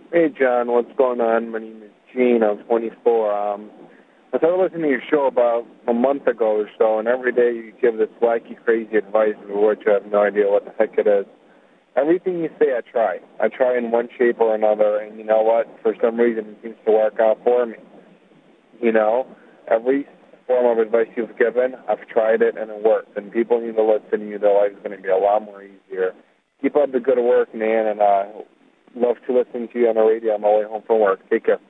Hey, John, what's going on? My name is Gene. I'm 24. I started listening to your show about a month ago or so, and every day you give this wacky, crazy advice of which I have no idea what the heck it is. Everything you say, I try. I try in one shape or another, and you know what? For some reason, it seems to work out for me. You know, every form of advice you've given, I've tried it, and it works. And people need to listen to you. Their life is going to be a lot more easier. Keep up the good work, man, and love to listen to you on the radio on my way home from work. Take care.